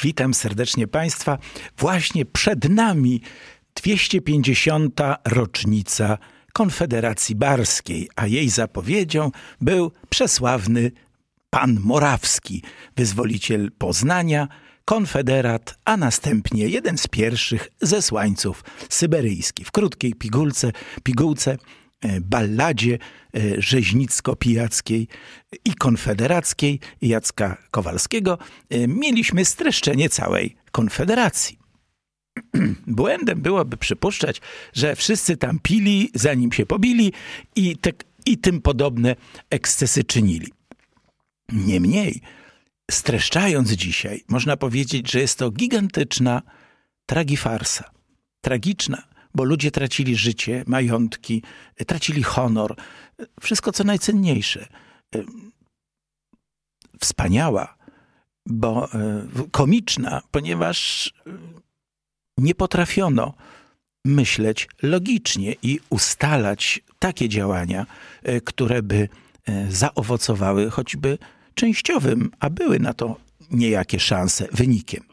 Witam serdecznie Państwa. Właśnie przed nami 250. rocznica Konfederacji Barskiej, a jej zapowiedzią był przesławny pan Morawski, wyzwoliciel Poznania, konfederat, a następnie jeden z pierwszych zesłańców syberyjskich. W krótkiej pigułce, balladzie rzeźnicko-pijackiej i konfederackiej Jacka Kowalskiego mieliśmy streszczenie całej Konfederacji. Błędem byłoby przypuszczać, że wszyscy tam pili, zanim się pobili i tym podobne ekscesy czynili. Niemniej, streszczając dzisiaj, można powiedzieć, że jest to gigantyczna tragifarsa. Tragiczna, bo ludzie tracili życie, majątki, tracili honor, wszystko co najcenniejsze. Wspaniała, bo komiczna, ponieważ nie potrafiono myśleć logicznie i ustalać takie działania, które by zaowocowały choćby częściowym, a były na to niejakie szanse, wynikiem.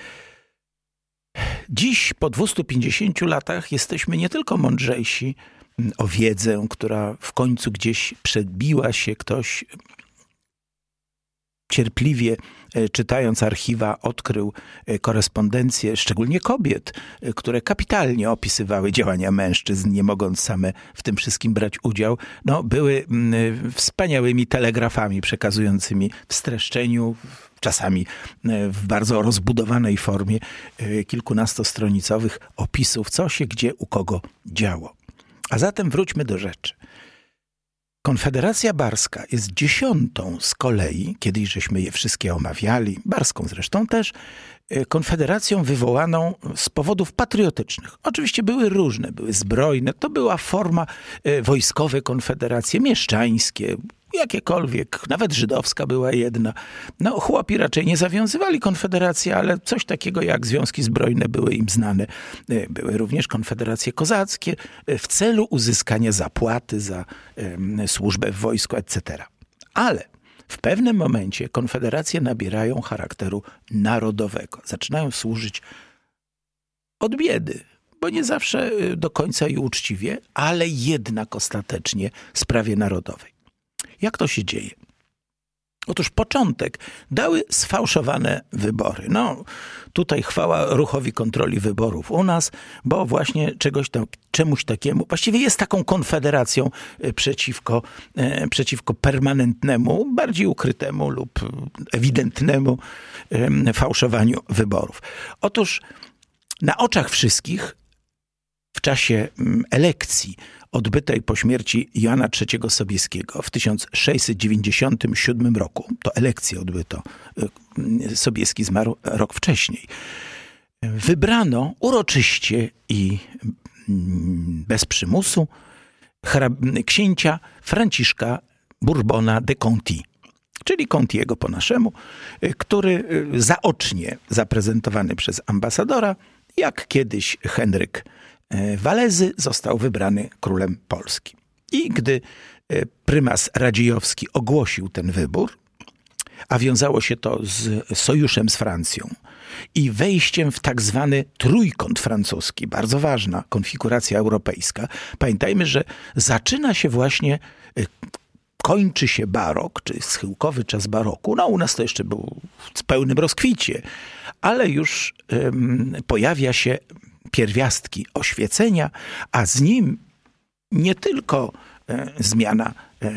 Dziś, po 250 latach, jesteśmy nie tylko mądrzejsi o wiedzę, która w końcu gdzieś przebiła się, ktoś cierpliwie czytając archiwa odkrył korespondencję, szczególnie kobiet, które kapitalnie opisywały działania mężczyzn, nie mogąc same w tym wszystkim brać udział. Były wspaniałymi telegrafami przekazującymi w streszczeniu, czasami w bardzo rozbudowanej formie kilkunastostronicowych opisów, co się gdzie u kogo działo. A zatem wróćmy do rzeczy. Konfederacja Barska jest 10. z kolei, kiedyś żeśmy je wszystkie omawiali, Barską zresztą też, konfederacją wywołaną z powodów patriotycznych. Oczywiście były różne, były zbrojne, to była forma wojskowe konfederacje, mieszczańskie, jakiekolwiek, nawet żydowska była jedna. Chłopi raczej nie zawiązywali konfederacje, ale coś takiego jak związki zbrojne były im znane. Były również konfederacje kozackie w celu uzyskania zapłaty za służbę w wojsku, etc. Ale w pewnym momencie konfederacje nabierają charakteru narodowego. Zaczynają służyć od biedy, bo nie zawsze do końca i uczciwie, ale jednak ostatecznie sprawie narodowej. Jak to się dzieje? Otóż początek dały sfałszowane wybory. Tutaj chwała ruchowi kontroli wyborów u nas, bo właśnie czemuś takiemu, właściwie jest taką konfederacją przeciwko permanentnemu, bardziej ukrytemu lub ewidentnemu fałszowaniu wyborów. Otóż na oczach wszystkich w czasie elekcji odbytej po śmierci Jana III Sobieskiego w 1697 roku, to elekcję odbyto, Sobieski zmarł rok wcześniej, wybrano uroczyście i bez przymusu księcia Franciszka Bourbona de Conti, czyli Contiego po naszemu, który zaocznie zaprezentowany przez ambasadora, jak kiedyś Henryk Walezy, został wybrany królem Polski. I gdy prymas Radziejowski ogłosił ten wybór, a wiązało się to z sojuszem z Francją i wejściem w tak zwany trójkąt francuski, bardzo ważna konfiguracja europejska. Pamiętajmy, że zaczyna się właśnie, kończy się barok, czy schyłkowy czas baroku. U nas to jeszcze był w pełnym rozkwicie, ale już pojawia się pierwiastki oświecenia, a z nim nie tylko zmiana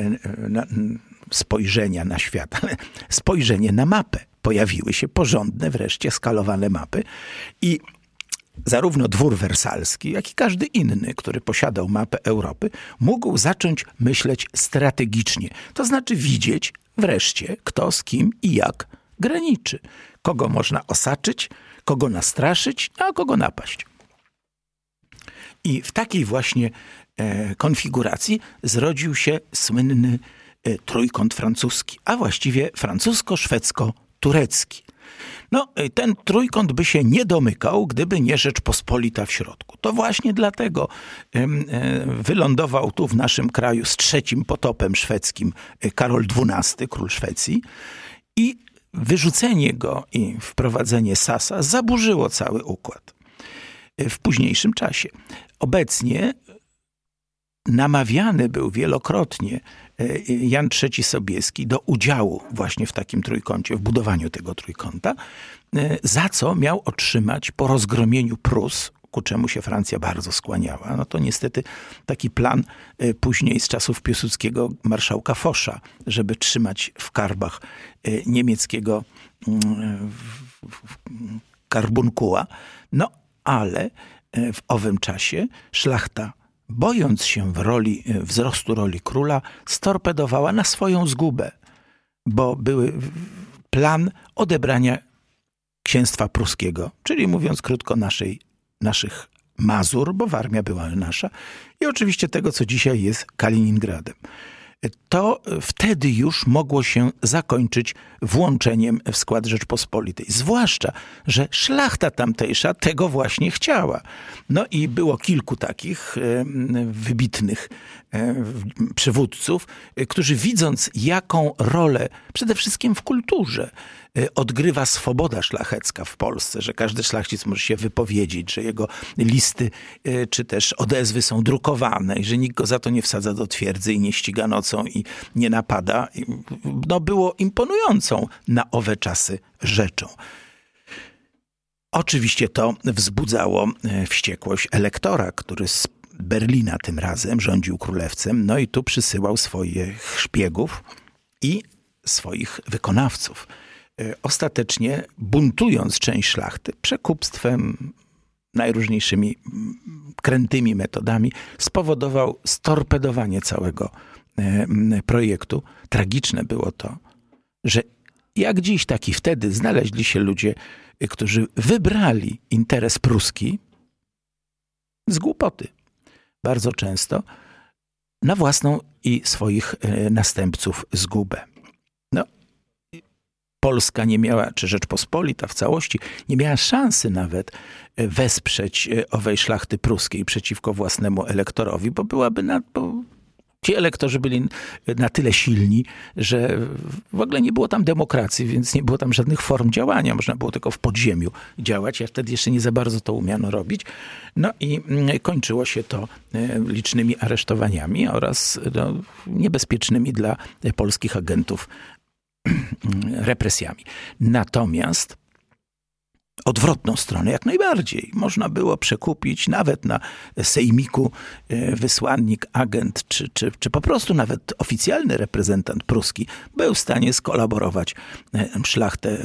spojrzenia na świat, ale spojrzenie na mapę. Pojawiły się porządne, wreszcie skalowane mapy i zarówno dwór wersalski, jak i każdy inny, który posiadał mapę Europy, mógł zacząć myśleć strategicznie. To znaczy widzieć wreszcie, kto z kim i jak graniczy. Kogo można osaczyć, kogo nastraszyć, a kogo napaść. I w takiej właśnie konfiguracji zrodził się słynny trójkąt francuski, a właściwie francusko-szwedzko-turecki. Ten trójkąt by się nie domykał, gdyby nie Rzeczpospolita w środku. To właśnie dlatego wylądował tu w naszym kraju z trzecim potopem szwedzkim Karol XII, król Szwecji, i wyrzucenie go i wprowadzenie Sasa zaburzyło cały układ w późniejszym czasie. Obecnie namawiany był wielokrotnie Jan III Sobieski do udziału właśnie w takim trójkącie, w budowaniu tego trójkąta, za co miał otrzymać po rozgromieniu Prus, ku czemu się Francja bardzo skłaniała. No to niestety taki plan później z czasów Piłsudskiego marszałka Fosza, żeby trzymać w karbach niemieckiego karbunkuła. No ale w owym czasie szlachta, bojąc się wzrostu roli króla, storpedowała na swoją zgubę, bo był plan odebrania księstwa pruskiego, czyli mówiąc krótko naszych Mazur, bo Warmia była nasza, i oczywiście tego, co dzisiaj jest Kaliningradem. To wtedy już mogło się zakończyć włączeniem w skład Rzeczpospolitej. Zwłaszcza, że szlachta tamtejsza tego właśnie chciała. No i było kilku takich wybitnych przywódców, którzy widząc, jaką rolę przede wszystkim w kulturze odgrywa swoboda szlachecka w Polsce, że każdy szlachcic może się wypowiedzieć, że jego listy czy też odezwy są drukowane i że nikt go za to nie wsadza do twierdzy i nie ściga nocą i nie napada. No, było imponującą na owe czasy rzeczą. Oczywiście to wzbudzało wściekłość elektora, który z Berlina tym razem rządził królewcem, no i tu przysyłał swoich szpiegów i swoich wykonawców. Ostatecznie buntując część szlachty przekupstwem, najróżniejszymi krętymi metodami, spowodował storpedowanie całego projektu. Tragiczne było to, że jak dziś, tak i wtedy znaleźli się ludzie, którzy wybrali interes pruski z głupoty. Bardzo często na własną i swoich następców zgubę. No, Polska nie miała, czy Rzeczpospolita w całości, nie miała szansy nawet wesprzeć owej szlachty pruskiej przeciwko własnemu elektorowi, bo byłaby ci elektorzy byli na tyle silni, że w ogóle nie było tam demokracji, więc nie było tam żadnych form działania. Można było tylko w podziemiu działać, a wtedy jeszcze nie za bardzo to umiano robić. No i kończyło się to licznymi aresztowaniami oraz niebezpiecznymi dla polskich agentów represjami. Natomiast odwrotną stronę jak najbardziej. Można było przekupić nawet na sejmiku wysłannik, agent, czy po prostu nawet oficjalny reprezentant pruski był w stanie skolaborować szlachtę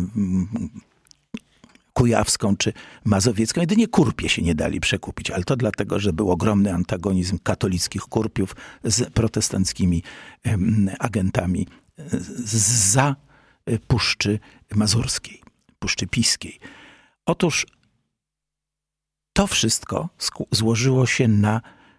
kujawską czy mazowiecką. Jedynie kurpie się nie dali przekupić, ale to dlatego, że był ogromny antagonizm katolickich kurpiów z protestanckimi agentami zza Puszczy Mazurskiej, Puszczy Piskiej. Otóż to wszystko złożyło się na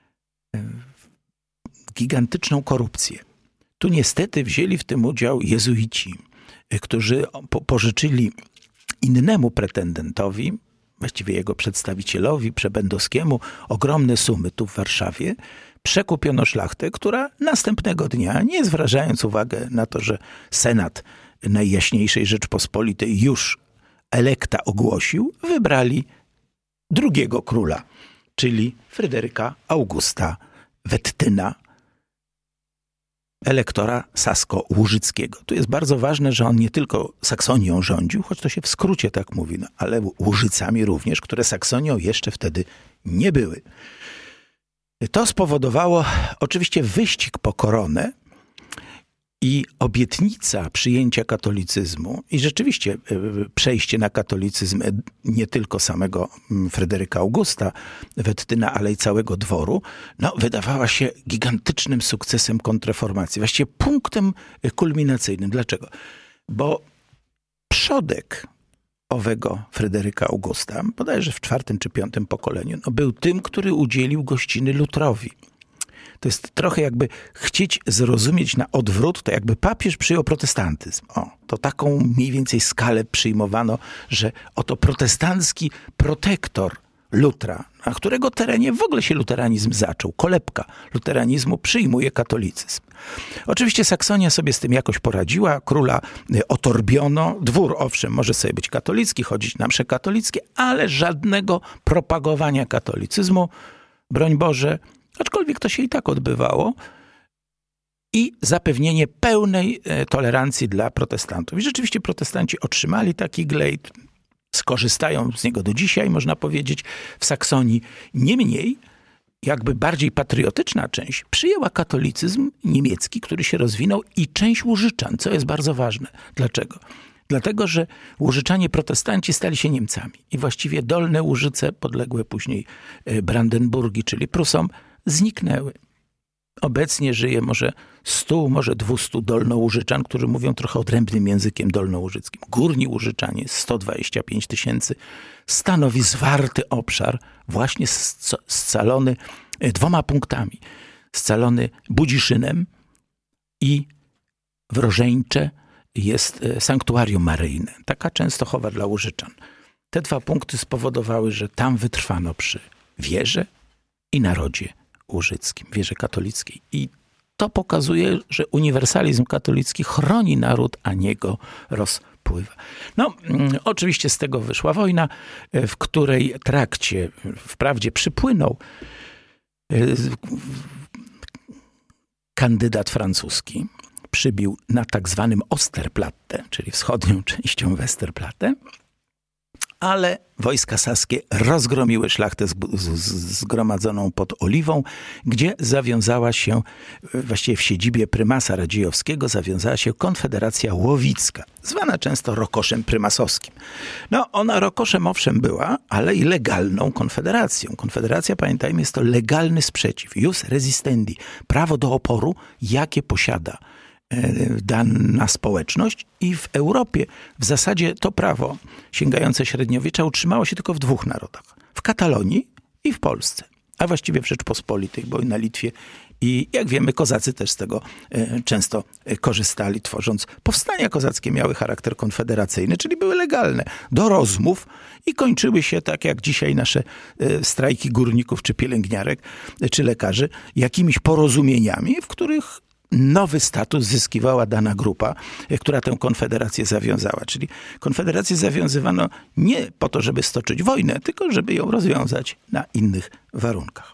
gigantyczną korupcję. Tu niestety wzięli w tym udział jezuici, którzy pożyczyli innemu pretendentowi, właściwie jego przedstawicielowi Przebędowskiemu, ogromne sumy tu w Warszawie. Przekupiono szlachtę, która następnego dnia, nie zwracając uwagi na to, że Senat Najjaśniejszej Rzeczpospolitej już elekta ogłosił, wybrali drugiego króla, czyli Fryderyka Augusta Wettyna, elektora sasko-łużyckiego. Tu jest bardzo ważne, że on nie tylko Saksonią rządził, choć to się w skrócie tak mówi, ale Łużycami również, które Saksonią jeszcze wtedy nie były. To spowodowało oczywiście wyścig po koronę i obietnica przyjęcia katolicyzmu i rzeczywiście przejście na katolicyzm nie tylko samego Fryderyka Augusta Wettyna, ale i całego dworu, wydawała się gigantycznym sukcesem kontrreformacji, właściwie punktem kulminacyjnym. Dlaczego? Bo przodek owego Fryderyka Augusta, bodajże w czwartym czy piątym pokoleniu, był tym, który udzielił gościny Lutrowi. To jest trochę jakby chcieć zrozumieć na odwrót, to jakby papież przyjął protestantyzm. To taką mniej więcej skalę przyjmowano, że oto protestancki protektor Lutra, na którego terenie w ogóle się luteranizm zaczął. Kolebka luteranizmu przyjmuje katolicyzm. Oczywiście Saksonia sobie z tym jakoś poradziła, króla otorbiono, dwór owszem może sobie być katolicki, chodzić na msze katolickie, ale żadnego propagowania katolicyzmu, broń Boże, aczkolwiek to się i tak odbywało, i zapewnienie pełnej tolerancji dla protestantów. I rzeczywiście protestanci otrzymali taki glejt, skorzystają z niego do dzisiaj, można powiedzieć, w Saksonii. Niemniej, jakby bardziej patriotyczna część przyjęła katolicyzm niemiecki, który się rozwinął, i część Łużyczan, co jest bardzo ważne. Dlaczego? Dlatego, że Łużyczanie protestanci stali się Niemcami i właściwie Dolne Łużyce, podległe później Brandenburgii, czyli Prusom, zniknęły. Obecnie żyje może 100, może 200 dolnołużyczan, którzy mówią trochę odrębnym językiem dolnołużyckim. Górni Łużyczanie, 125 000, stanowi zwarty obszar, właśnie scalony 2 punktami. Scalony Budziszynem i Wrożeńcze jest sanktuarium maryjne. Taka Częstochowa dla Łużyczan. Te 2 punkty spowodowały, że tam wytrwano przy wierze i narodzie łużyckim, wierze katolickiej. I to pokazuje, że uniwersalizm katolicki chroni naród, a nie go rozpływa. No, oczywiście z tego wyszła wojna, w której trakcie wprawdzie przypłynął kandydat francuski, przybił na tak zwanym Osterplatte, czyli wschodnią częścią Westerplatte, ale wojska saskie rozgromiły szlachtę zgromadzoną pod Oliwą, gdzie zawiązała się, właściwie w siedzibie prymasa Radziejowskiego, zawiązała się Konfederacja Łowicka, zwana często rokoszem prymasowskim. No, ona rokoszem owszem była, ale i legalną konfederacją. Konfederacja, pamiętajmy, jest to legalny sprzeciw, jus resistendi, prawo do oporu, jakie posiada dana społeczność, i w Europie w zasadzie to prawo sięgające średniowiecza utrzymało się tylko w 2 narodach. W Katalonii i w Polsce, a właściwie w Rzeczpospolitej, bo i na Litwie. I jak wiemy, kozacy też z tego często korzystali, tworząc powstania kozackie, miały charakter konfederacyjny, czyli były legalne do rozmów i kończyły się tak jak dzisiaj nasze strajki górników, czy pielęgniarek, czy lekarzy, jakimiś porozumieniami, w których nowy status zyskiwała dana grupa, która tę konfederację zawiązała. Czyli konfederację zawiązywano nie po to, żeby stoczyć wojnę, tylko żeby ją rozwiązać na innych warunkach.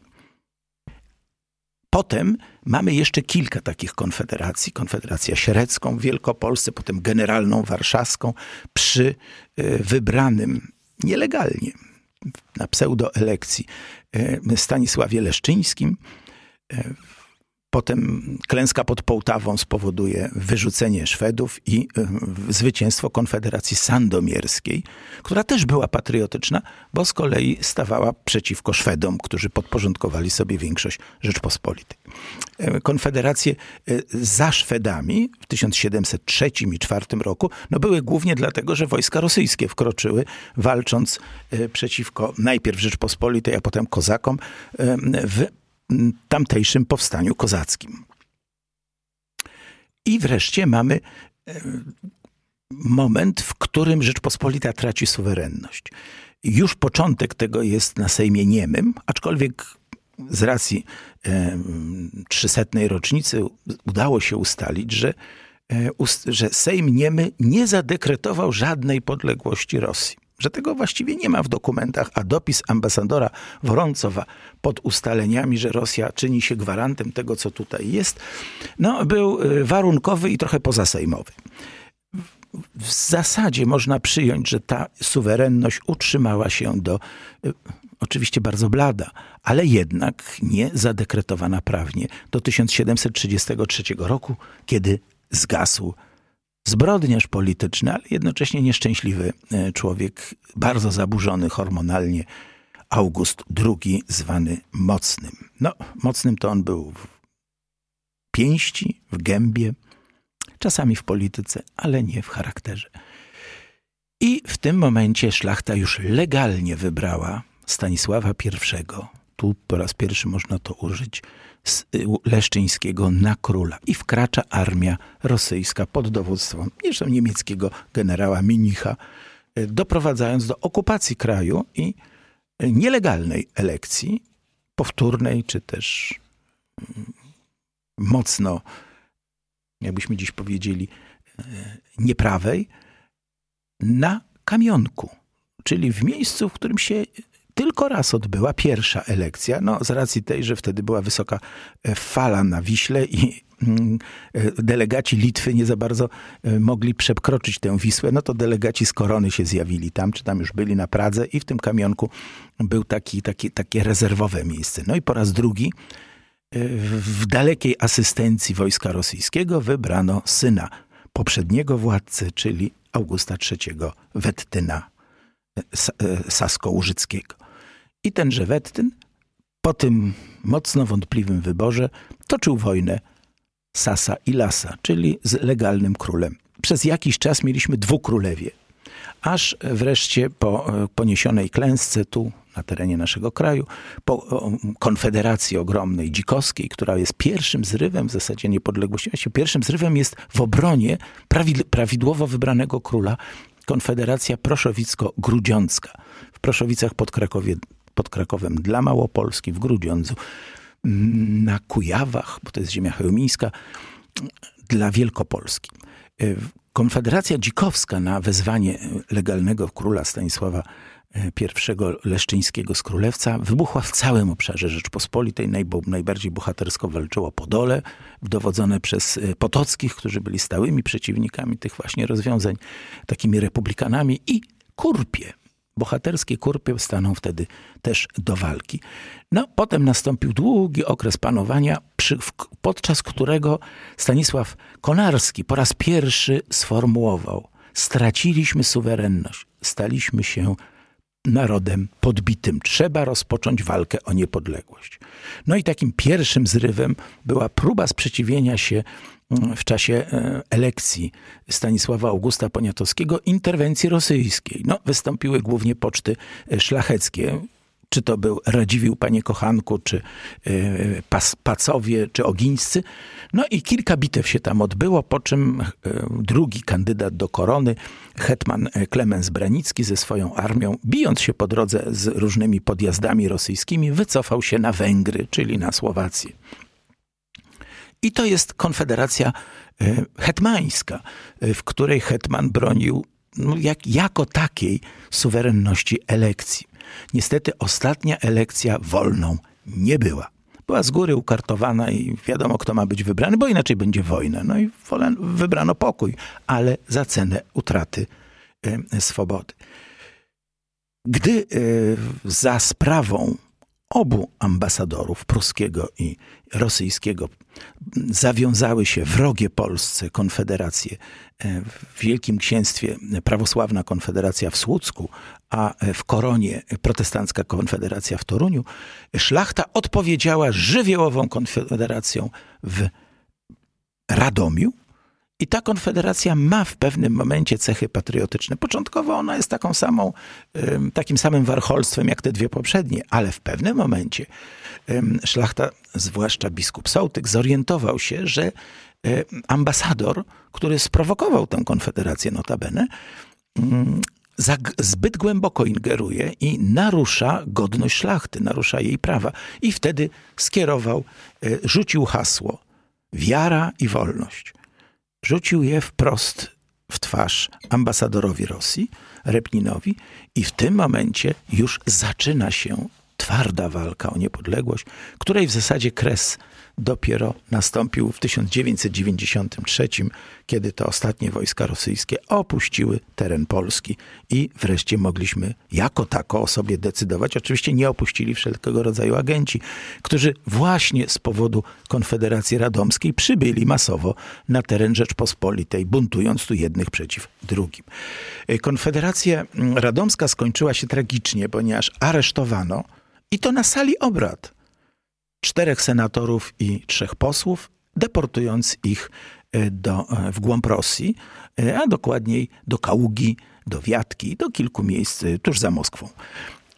Potem mamy jeszcze kilka takich konfederacji. Konfederację Sierecką w Wielkopolsce, potem Generalną Warszawską przy wybranym nielegalnie na pseudoelekcji Stanisławie Leszczyńskim. Potem klęska pod Połtawą spowoduje wyrzucenie Szwedów i zwycięstwo Konfederacji Sandomierskiej, która też była patriotyczna, bo z kolei stawała przeciwko Szwedom, którzy podporządkowali sobie większość Rzeczpospolitej. Konfederacje za Szwedami w 1703 i 1704 roku były głównie dlatego, że wojska rosyjskie wkroczyły, walcząc przeciwko najpierw Rzeczpospolitej, a potem kozakom w tamtejszym powstaniu kozackim. I wreszcie mamy moment, w którym Rzeczpospolita traci suwerenność. Już początek tego jest na Sejmie Niemym, aczkolwiek z racji 300. rocznicy udało się ustalić, że Sejm Niemy nie zadekretował żadnej podległości Rosji. Że tego właściwie nie ma w dokumentach, a dopis ambasadora Woroncowa pod ustaleniami, że Rosja czyni się gwarantem tego, co tutaj jest, był warunkowy i trochę pozasejmowy. W zasadzie można przyjąć, że ta suwerenność utrzymała się do, oczywiście bardzo blada, ale jednak nie zadekretowana prawnie, do 1733 roku, kiedy zgasł zbrodniarz polityczny, ale jednocześnie nieszczęśliwy człowiek, bardzo zaburzony hormonalnie, August II, zwany Mocnym. Mocnym to on był w pięści, w gębie, czasami w polityce, ale nie w charakterze. I w tym momencie szlachta już legalnie wybrała Stanisława I, tu po raz pierwszy można to użyć, Leszczyńskiego na króla. I wkracza armia rosyjska pod dowództwem zresztą niemieckiego generała Minicha, doprowadzając do okupacji kraju i nielegalnej elekcji, powtórnej, czy też mocno, jakbyśmy dziś powiedzieli, nieprawej, na Kamionku, czyli w miejscu, w którym się tylko raz odbyła pierwsza elekcja, z racji tej, że wtedy była wysoka fala na Wiśle i delegaci Litwy nie za bardzo mogli przekroczyć tę Wisłę, to delegaci z Korony się zjawili tam, czy tam już byli na Pradze i w tym Kamionku był takie rezerwowe miejsce. I po raz drugi w dalekiej asystencji wojska rosyjskiego wybrano syna poprzedniego władcy, czyli Augusta III Wettyna Sasko-Łużyckiego. I tenże Wettyn po tym mocno wątpliwym wyborze toczył wojnę Sasa i Lasa, czyli z legalnym królem. Przez jakiś czas mieliśmy dwukrólewie, aż wreszcie po poniesionej klęsce tu na terenie naszego kraju, po konfederacji ogromnej dzikowskiej, która jest pierwszym zrywem w zasadzie niepodległości, pierwszym zrywem jest w obronie prawidłowo wybranego króla Konfederacja Proszowicko-Grudziącka. W Proszowicach pod Krakowem dla Małopolski, w Grudziądzu, na Kujawach, bo to jest ziemia chełmińska, dla Wielkopolski. Konfederacja dzikowska na wezwanie legalnego króla Stanisława I Leszczyńskiego z Królewca wybuchła w całym obszarze Rzeczpospolitej. Najbardziej bohatersko walczyło Podole, dowodzone przez Potockich, którzy byli stałymi przeciwnikami tych właśnie rozwiązań, takimi republikanami, i Kurpie. Bohaterskie Kurpie staną wtedy też do walki. Potem nastąpił długi okres panowania, podczas którego Stanisław Konarski po raz pierwszy sformułował: straciliśmy suwerenność, staliśmy się narodem podbitym. Trzeba rozpocząć walkę o niepodległość. I takim pierwszym zrywem była próba sprzeciwienia się w czasie elekcji Stanisława Augusta Poniatowskiego interwencji rosyjskiej. Wystąpiły głównie poczty szlacheckie. Czy to był Radziwiłł, panie kochanku, czy Pacowie, czy Ogińscy. I kilka bitew się tam odbyło, po czym drugi kandydat do korony, hetman Klemens Branicki ze swoją armią, bijąc się po drodze z różnymi podjazdami rosyjskimi, wycofał się na Węgry, czyli na Słowację. I to jest konfederacja hetmańska, w której hetman bronił jako takiej suwerenności elekcji. Niestety ostatnia elekcja wolną nie była. Była z góry ukartowana i wiadomo, kto ma być wybrany, bo inaczej będzie wojna. I wybrano pokój, ale za cenę utraty swobody. Gdy za sprawą obu ambasadorów, pruskiego i rosyjskiego, zawiązały się wrogie Polsce konfederacje w Wielkim Księstwie, prawosławna konfederacja w Słucku, a w Koronie protestancka konfederacja w Toruniu, szlachta odpowiedziała żywiołową konfederacją w Radomiu. I ta konfederacja ma w pewnym momencie cechy patriotyczne. Początkowo ona jest takim samym warcholstwem jak te dwie poprzednie, ale w pewnym momencie szlachta, zwłaszcza biskup Sołtyk, zorientował się, że ambasador, który sprowokował tę konfederację notabene, zbyt głęboko ingeruje i narusza godność szlachty, narusza jej prawa. I wtedy rzucił hasło: wiara i wolność. Rzucił je wprost w twarz ambasadorowi Rosji, Repninowi, i w tym momencie już zaczyna się twarda walka o niepodległość, której w zasadzie kres dopiero nastąpił w 1993, kiedy to ostatnie wojska rosyjskie opuściły teren Polski i wreszcie mogliśmy jako tako o sobie decydować. Oczywiście nie opuścili wszelkiego rodzaju agenci, którzy właśnie z powodu Konfederacji Radomskiej przybyli masowo na teren Rzeczpospolitej, buntując tu jednych przeciw drugim. Konfederacja Radomska skończyła się tragicznie, ponieważ aresztowano, i to na sali obrad, 4 senatorów i 3 posłów, deportując ich w głąb Rosji, a dokładniej do Kaługi, do Wiatki, do kilku miejsc tuż za Moskwą.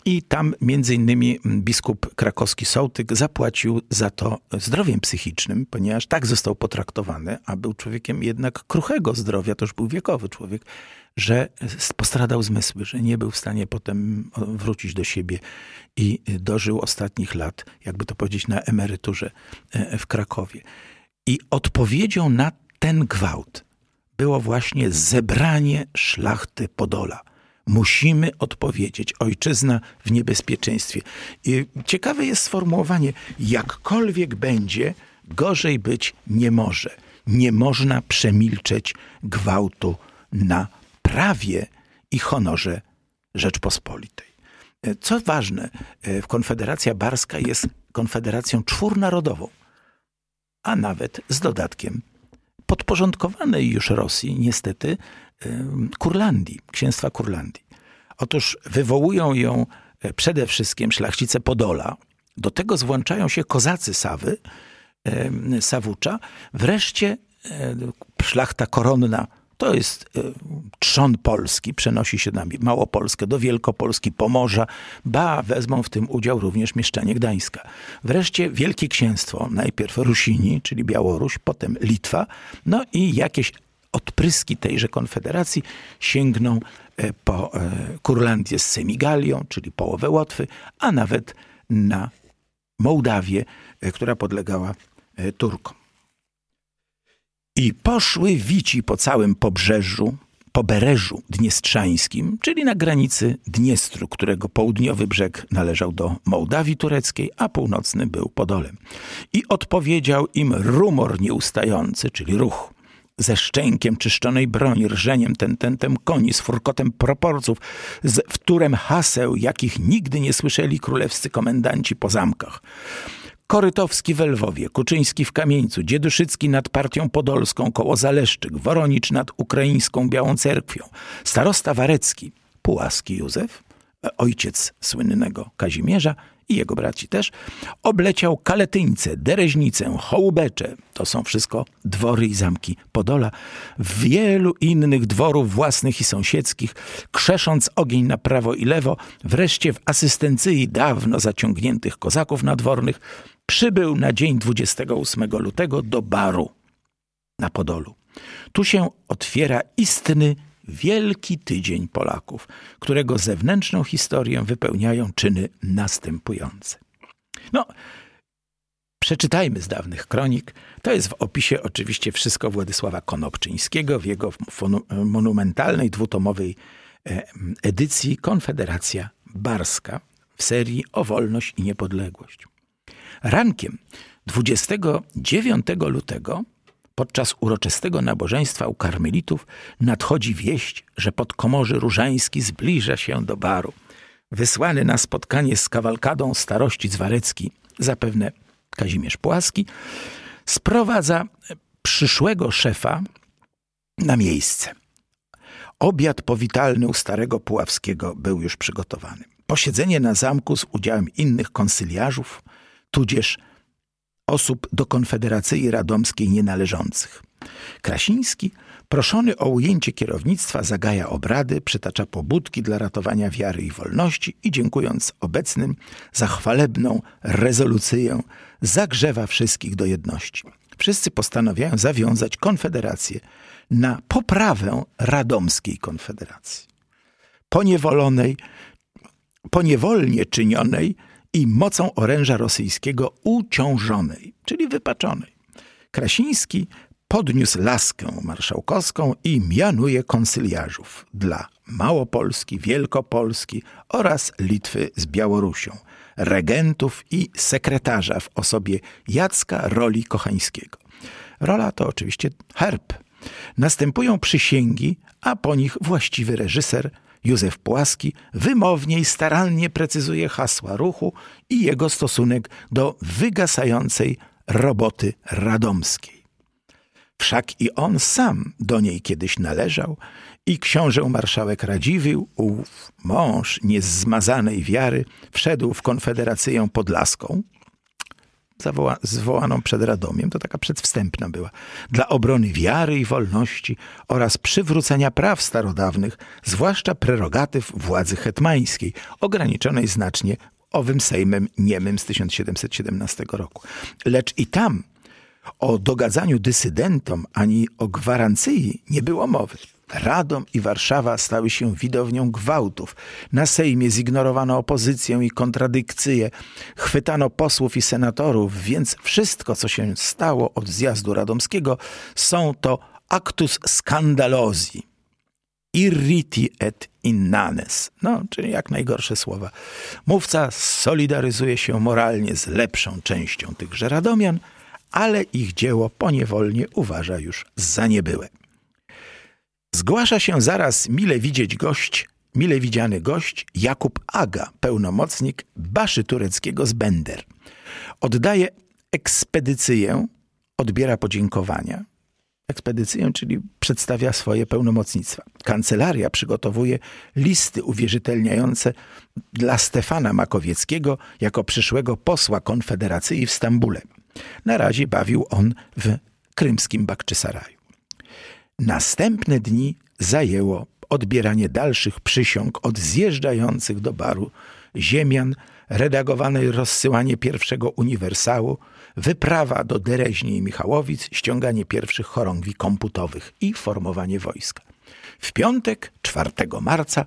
I tam między innymi biskup krakowski Sołtyk zapłacił za to zdrowiem psychicznym, ponieważ tak został potraktowany, a był człowiekiem jednak kruchego zdrowia, to już był wiekowy człowiek, że postradał zmysły, że nie był w stanie potem wrócić do siebie i dożył ostatnich lat, jakby to powiedzieć, na emeryturze w Krakowie. I odpowiedzią na ten gwałt było właśnie zebranie szlachty Podola. Musimy odpowiedzieć. Ojczyzna w niebezpieczeństwie. I ciekawe jest sformułowanie, jakkolwiek będzie, gorzej być nie może. Nie można przemilczeć gwałtu na prawie i honorze Rzeczpospolitej. Co ważne, Konfederacja Barska jest konfederacją czwórnarodową, a nawet z dodatkiem podporządkowanej już Rosji, niestety, Kurlandii, księstwa Kurlandii. Otóż wywołują ją przede wszystkim szlachcice Podola, do tego złączają się kozacy Sawy, Sawucza, wreszcie szlachta koronna, to jest trzon polski, przenosi się na Małopolskę, do Wielkopolski, Pomorza, wezmą w tym udział również mieszczanie Gdańska. Wreszcie Wielkie Księstwo, najpierw Rusini, czyli Białoruś, potem Litwa, no i jakieś odpryski tejże konfederacji sięgną po Kurlandię z Semigalią, czyli połowę Łotwy, a nawet na Mołdawię, która podlegała Turkom. I poszły wici po całym pobereżu dniestrzańskim, czyli na granicy Dniestru, którego południowy brzeg należał do Mołdawii tureckiej, a północny był Podolem. I odpowiedział im rumor nieustający, czyli ruch, ze szczękiem czyszczonej broni, rżeniem tententem koni, z furkotem proporców, z wtórem haseł, jakich nigdy nie słyszeli królewscy komendanci po zamkach. Korytowski w Lwowie, Kuczyński w Kamieńcu, Dzieduszycki nad partią podolską koło Zaleszczyk, Woronicz nad ukraińską Białą Cerkwią, starosta Warecki, Pułaski Józef, ojciec słynnego Kazimierza i jego braci też, obleciał Kaletyńce, Dereźnicę, Hołubecze, to są wszystko dwory i zamki Podola, wielu innych dworów własnych i sąsiedzkich, krzesząc ogień na prawo i lewo, wreszcie w asystencji dawno zaciągniętych kozaków nadwornych, przybył na dzień 28 lutego do Baru na Podolu. Tu się otwiera istny Wielki Tydzień Polaków, którego zewnętrzną historię wypełniają czyny następujące. Przeczytajmy z dawnych kronik. To jest w opisie oczywiście wszystko Władysława Konopczyńskiego w jego monumentalnej dwutomowej edycji Konfederacja Barska w serii o wolność i niepodległość. Rankiem 29 lutego podczas uroczystego nabożeństwa u karmelitów nadchodzi wieść, że podkomorzy Różański zbliża się do Baru. Wysłany na spotkanie z kawalkadą starościc Warecki, zapewne Kazimierz Pułaski, sprowadza przyszłego szefa na miejsce. Obiad powitalny u starego Puławskiego był już przygotowany. Posiedzenie na zamku z udziałem innych konsyliarzów, tudzież osób do Konfederacji Radomskiej nienależących. Krasiński, proszony o ujęcie kierownictwa, zagaja obrady, przytacza pobudki dla ratowania wiary i wolności i dziękując obecnym za chwalebną rezolucję, zagrzewa wszystkich do jedności. Wszyscy postanawiają zawiązać konfederację na poprawę radomskiej konfederacji. Poniewolnie czynionej i mocą oręża rosyjskiego uciążonej, czyli wypaczonej. Krasiński podniósł laskę marszałkowską i mianuje konsyliarzów dla Małopolski, Wielkopolski oraz Litwy z Białorusią, regentów i sekretarza w osobie Jacka Roli Kochańskiego. Rola to oczywiście herb. Następują przysięgi, a po nich właściwy reżyser Józef Pułaski wymownie i starannie precyzuje hasła ruchu i jego stosunek do wygasającej roboty radomskiej. Wszak i on sam do niej kiedyś należał i książę marszałek Radziwiłł, ów mąż niezmazanej wiary, wszedł w Konfederację Podlaską, zwołaną przed Radomiem, to taka przedwstępna była, dla obrony wiary i wolności oraz przywrócenia praw starodawnych, zwłaszcza prerogatyw władzy hetmańskiej, ograniczonej znacznie owym Sejmem niemym z 1717 roku. Lecz i tam o dogadzaniu dysydentom ani o gwarancji nie było mowy. Radom i Warszawa stały się widownią gwałtów. Na Sejmie zignorowano opozycję i kontradykcje, chwytano posłów i senatorów, więc wszystko, co się stało od zjazdu radomskiego, są to actus scandalosi, irriti et innanes, czyli jak najgorsze słowa. Mówca solidaryzuje się moralnie z lepszą częścią tychże Radomian, ale ich dzieło poniewolnie uważa już za niebyłe. Zgłasza się zaraz mile widziany gość Jakub Aga, pełnomocnik Baszy tureckiego z Bender. Oddaje ekspedycję, odbiera podziękowania. Ekspedycję, czyli przedstawia swoje pełnomocnictwa. Kancelaria przygotowuje listy uwierzytelniające dla Stefana Makowieckiego jako przyszłego posła Konfederacji w Stambule. Na razie bawił on w krymskim Bakczysaraju. Następne dni zajęło odbieranie dalszych przysiąg od zjeżdżających do baru ziemian, redagowane rozsyłanie pierwszego uniwersału, wyprawa do Dereźni i Michałowic, ściąganie pierwszych chorągwi komputowych i formowanie wojska. W piątek, 4 marca,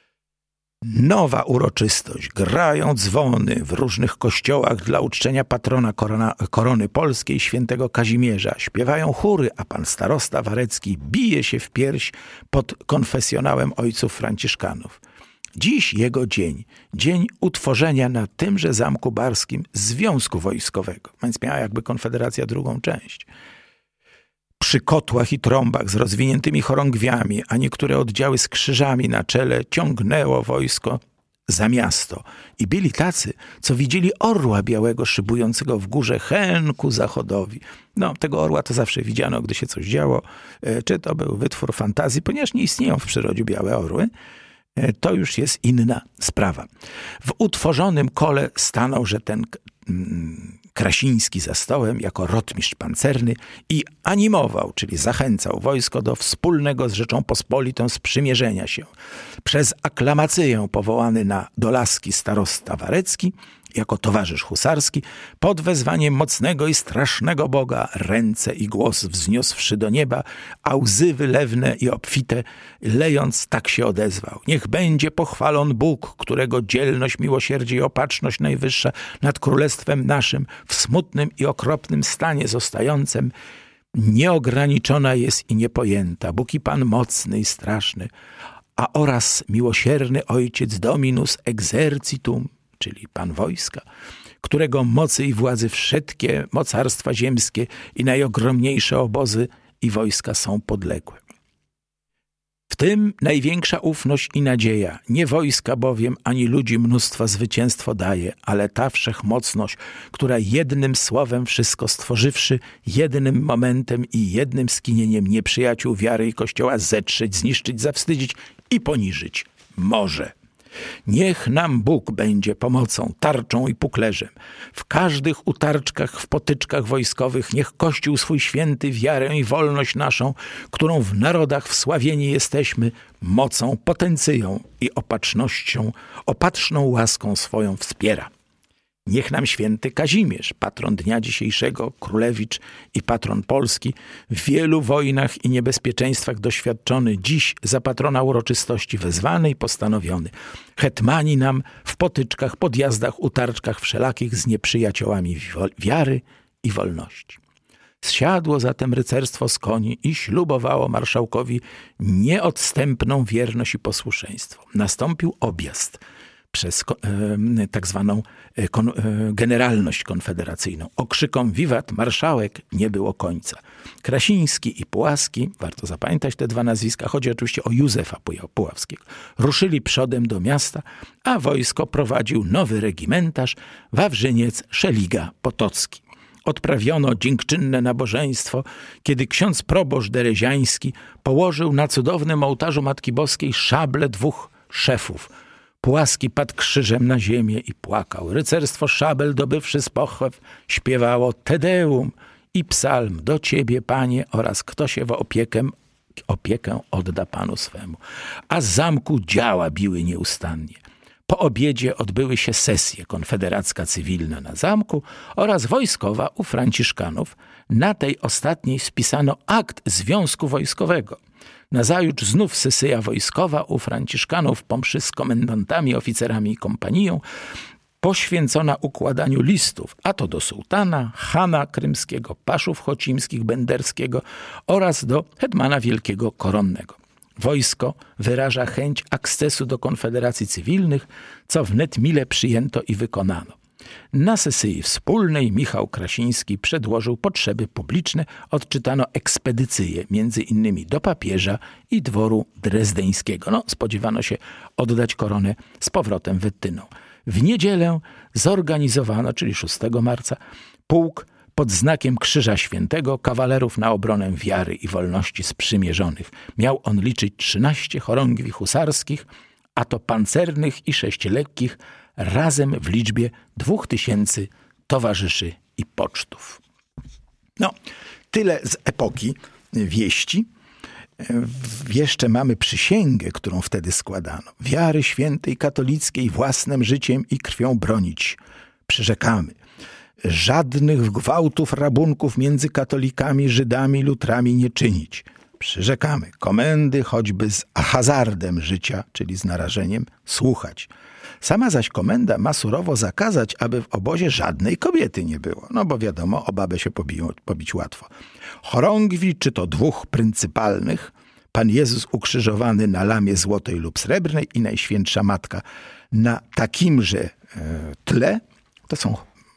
nowa uroczystość. Grają dzwony w różnych kościołach dla uczczenia patrona korony polskiej, świętego Kazimierza. Śpiewają chóry, a pan starosta Warecki bije się w pierś pod konfesjonałem ojców franciszkanów. Dziś jego dzień. Dzień utworzenia na tymże Zamku Barskim Związku Wojskowego. Więc miała jakby Konfederacja drugą część. Przy kotłach i trąbach z rozwiniętymi chorągwiami, a niektóre oddziały z krzyżami na czele ciągnęło wojsko za miasto. I byli tacy, co widzieli orła białego szybującego w górze hen ku zachodowi. Tego orła to zawsze widziano, gdy się coś działo. Czy to był wytwór fantazji, ponieważ nie istnieją w przyrodzie białe orły. To już jest inna sprawa. W utworzonym kole stanął, że ten Krasiński za stołem jako rotmistrz pancerny i animował, czyli zachęcał wojsko do wspólnego z Rzecząpospolitą sprzymierzenia się. Przez aklamację powołany do laski starosta Warecki jako towarzysz husarski pod wezwaniem mocnego i strasznego Boga ręce i głos wzniósłszy do nieba, a łzy wylewne i obfite lejąc tak się odezwał. Niech będzie pochwalon Bóg, którego dzielność, miłosierdzie i opatrzność najwyższa nad królestwem naszym w smutnym i okropnym stanie zostającym nieograniczona jest i niepojęta. Bóg i Pan mocny i straszny, a oraz miłosierny Ojciec Dominus exercitum, czyli Pan wojska, którego mocy i władzy wszystkie mocarstwa ziemskie i najogromniejsze obozy i wojska są podległe. W tym największa ufność i nadzieja, nie wojska bowiem, ani ludzi mnóstwa zwycięstwo daje, ale ta wszechmocność, która jednym słowem wszystko stworzywszy, jednym momentem i jednym skinieniem nieprzyjaciół wiary i Kościoła zetrzeć, zniszczyć, zawstydzić i poniżyć może. Niech nam Bóg będzie pomocą, tarczą i puklerzem. W każdych utarczkach, w potyczkach wojskowych niech Kościół swój święty wiarę i wolność naszą, którą w narodach wsławieni jesteśmy, mocą, potencją i opatrznością, opatrzną łaską swoją wspiera. Niech nam święty Kazimierz, patron dnia dzisiejszego, królewicz i patron Polski, w wielu wojnach i niebezpieczeństwach doświadczony, dziś za patrona uroczystości wezwany i postanowiony, hetmani nam w potyczkach, podjazdach, utarczkach wszelakich z nieprzyjaciołami wiary i wolności. Zsiadło zatem rycerstwo z koni i ślubowało marszałkowi nieodstępną wierność i posłuszeństwo. Nastąpił objazd przez tak zwaną generalność konfederacyjną. Okrzykom wiwat marszałek nie było końca. Krasiński i Puławski, warto zapamiętać te dwa nazwiska, chodzi oczywiście o Józefa Puławskiego, ruszyli przodem do miasta, a wojsko prowadził nowy regimentarz, Wawrzyniec Szeliga Potocki. Odprawiono dziękczynne nabożeństwo, kiedy ksiądz proboszcz dereziański położył na cudownym ołtarzu Matki Boskiej szable dwóch szefów, Płaski padł krzyżem na ziemię i płakał. Rycerstwo szabel, dobywszy z pochwew, śpiewało Te Deum i psalm do Ciebie, Panie, oraz kto się w opiekę odda Panu swemu. A z zamku działa biły nieustannie. Po obiedzie odbyły się sesje konfederacka cywilna na zamku oraz wojskowa u Franciszkanów. Na tej ostatniej spisano akt Związku Wojskowego. Nazajutrz znów sesja wojskowa u Franciszkanów po mszy z komendantami, oficerami i kompanią, poświęcona układaniu listów, a to do sułtana, chana krymskiego, paszów chocimskich, benderskiego oraz do hetmana wielkiego koronnego. Wojsko wyraża chęć akcesu do konfederacji cywilnych, co wnet mile przyjęto i wykonano. Na sesji wspólnej Michał Krasiński przedłożył potrzeby publiczne, odczytano ekspedycyję, między innymi do papieża i dworu drezdeńskiego. Spodziewano się oddać koronę z powrotem Wettyną. W niedzielę zorganizowano, czyli 6 marca, pułk pod znakiem Krzyża Świętego kawalerów na obronę wiary i wolności sprzymierzonych. Miał on liczyć 13 chorągwi husarskich, a to pancernych i 6 lekkich, razem w liczbie 2000 towarzyszy i pocztów. Tyle z epoki wieści. Jeszcze mamy przysięgę, którą wtedy składano. Wiary świętej katolickiej własnym życiem i krwią bronić. Przyrzekamy. Żadnych gwałtów, rabunków między katolikami, Żydami, lutrami nie czynić. Przyrzekamy. Komendy choćby z hazardem życia, czyli z narażeniem, słuchać. Sama zaś komenda ma surowo zakazać, aby w obozie żadnej kobiety nie było. Bo wiadomo, o babę się pobić łatwo. Chorągwi, czy to 2 pryncypalnych, Pan Jezus ukrzyżowany na lamie złotej lub srebrnej i Najświętsza Matka na takimże tle, to są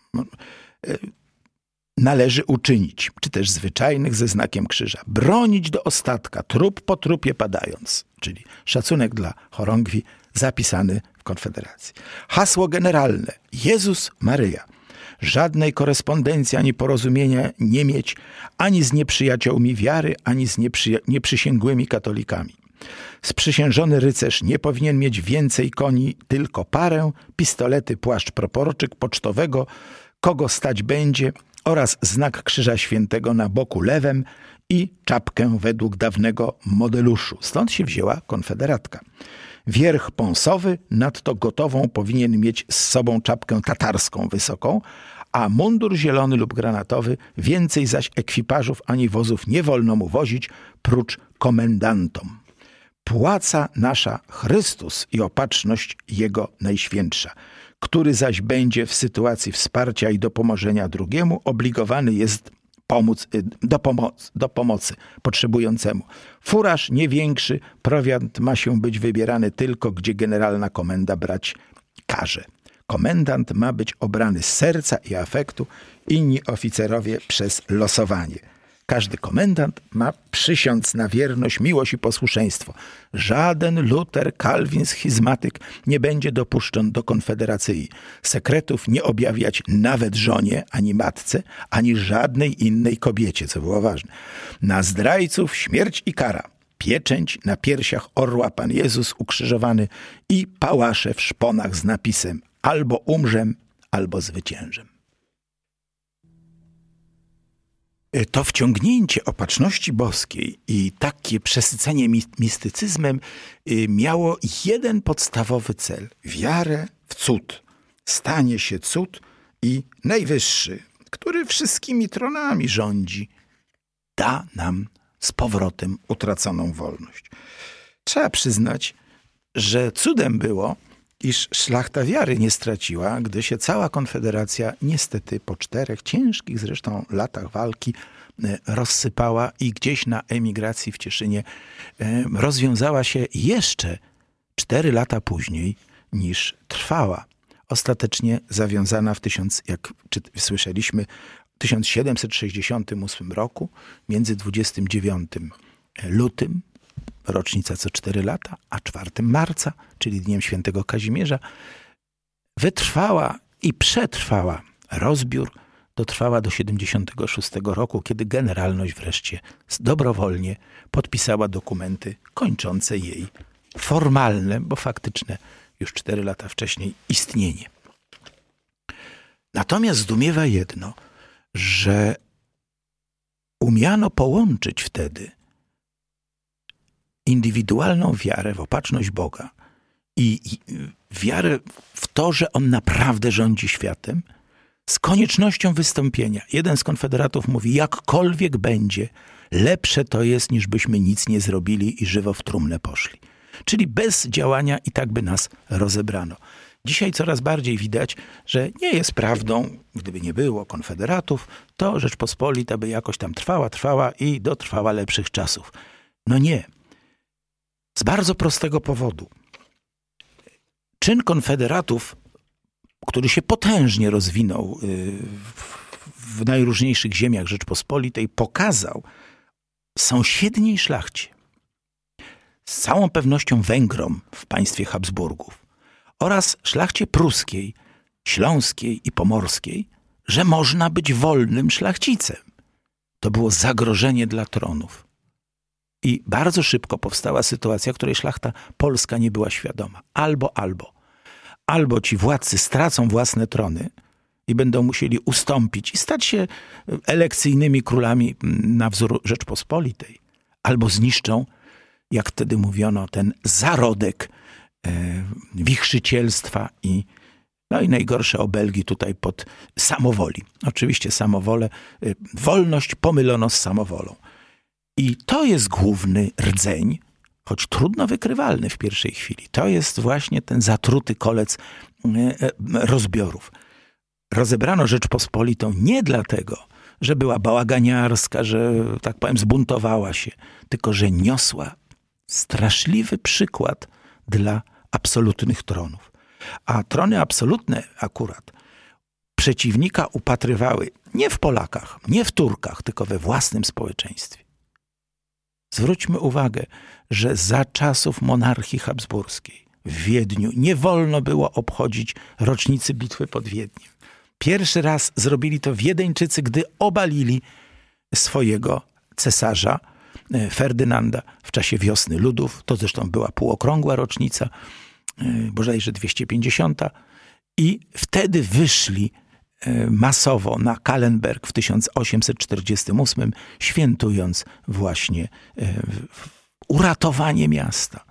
należy uczynić, czy też zwyczajnych ze znakiem krzyża. Bronić do ostatka, trup po trupie padając, czyli szacunek dla chorągwi zapisany w Konfederacji. Hasło generalne: Jezus, Maryja. Żadnej korespondencji ani porozumienia nie mieć ani z nieprzyjaciółmi wiary, ani z nieprzysięgłymi katolikami. Sprzysiężony rycerz nie powinien mieć więcej koni, tylko parę, pistolety, płaszcz proporczyk pocztowego, kogo stać będzie, oraz znak Krzyża Świętego na boku lewem i czapkę według dawnego modeluszu. Stąd się wzięła konfederatka. Wierch pąsowy nadto gotową powinien mieć z sobą czapkę tatarską wysoką, a mundur zielony lub granatowy, więcej zaś ekwipażów ani wozów nie wolno mu wozić, prócz komendantom. Płaca nasza Chrystus i opatrzność Jego Najświętsza, który zaś będzie w sytuacji wsparcia i dopomożenia drugiemu obligowany jest do pomocy potrzebującemu. Furaż nie większy, prowiant ma się być wybierany tylko, gdzie generalna komenda brać każe. Komendant ma być obrany z serca i afektu, inni oficerowie przez losowanie. Każdy komendant ma przysiąc na wierność, miłość i posłuszeństwo. Żaden Luter, Kalwin, schizmatyk nie będzie dopuszczony do konfederacji. Sekretów nie objawiać nawet żonie, ani matce, ani żadnej innej kobiecie, co było ważne. Na zdrajców śmierć i kara. Pieczęć na piersiach orła Pan Jezus ukrzyżowany i pałasze w szponach z napisem: albo umrzem, albo zwyciężem. To wciągnięcie opatrzności boskiej i takie przesycenie mistycyzmem miało jeden podstawowy cel. Wiarę w cud. Stanie się cud i Najwyższy, który wszystkimi tronami rządzi, da nam z powrotem utraconą wolność. Trzeba przyznać, że cudem było, iż szlachta wiary nie straciła, gdy się cała Konfederacja niestety po 4 ciężkich zresztą latach walki rozsypała i gdzieś na emigracji w Cieszynie rozwiązała się jeszcze 4 lata później niż trwała. Ostatecznie zawiązana jak słyszeliśmy, w 1768 roku, między 29 lutym, rocznica co 4 lata, a 4 marca, czyli dniem świętego Kazimierza, wytrwała i przetrwała rozbiór, dotrwała do 76 roku, kiedy generalność wreszcie dobrowolnie podpisała dokumenty kończące jej formalne, bo faktyczne już 4 lata wcześniej istnienie. Natomiast zdumiewa jedno, że umiano połączyć wtedy indywidualną wiarę w opatrzność Boga i wiarę w to, że On naprawdę rządzi światem, z koniecznością wystąpienia. Jeden z konfederatów mówi, jakkolwiek będzie, lepsze to jest, niż byśmy nic nie zrobili i żywo w trumnę poszli. Czyli bez działania i tak by nas rozebrano. Dzisiaj coraz bardziej widać, że nie jest prawdą, gdyby nie było konfederatów, to Rzeczpospolita by jakoś tam trwała i dotrwała lepszych czasów. No nie. Z bardzo prostego powodu. Czyn konfederatów, który się potężnie rozwinął w najróżniejszych ziemiach Rzeczpospolitej, pokazał sąsiedniej szlachcie, z całą pewnością Węgrom w państwie Habsburgów oraz szlachcie pruskiej, śląskiej i pomorskiej, że można być wolnym szlachcicem. To było zagrożenie dla tronów. I bardzo szybko powstała sytuacja, której szlachta polska nie była świadoma. Albo ci władcy stracą własne trony i będą musieli ustąpić i stać się elekcyjnymi królami na wzór Rzeczpospolitej, albo zniszczą, jak wtedy mówiono, ten zarodek wichrzycielstwa i najgorsze obelgi tutaj pod samowoli. Oczywiście samowolę, wolność pomylono z samowolą. I to jest główny rdzeń, choć trudno wykrywalny w pierwszej chwili. To jest właśnie ten zatruty kolec rozbiorów. Rozebrano Rzeczpospolitą nie dlatego, że była bałaganiarska, że tak powiem zbuntowała się, tylko że niosła straszliwy przykład dla absolutnych tronów. A trony absolutne akurat przeciwnika upatrywały nie w Polakach, nie w Turkach, tylko we własnym społeczeństwie. Zwróćmy uwagę, że za czasów monarchii habsburskiej w Wiedniu nie wolno było obchodzić rocznicy bitwy pod Wiedniem. Pierwszy raz zrobili to Wiedeńczycy, gdy obalili swojego cesarza Ferdynanda w czasie Wiosny Ludów. To zresztą była półokrągła rocznica, bodajże 250. I wtedy wyszli masowo na Kahlenberg w 1848, świętując właśnie uratowanie miasta.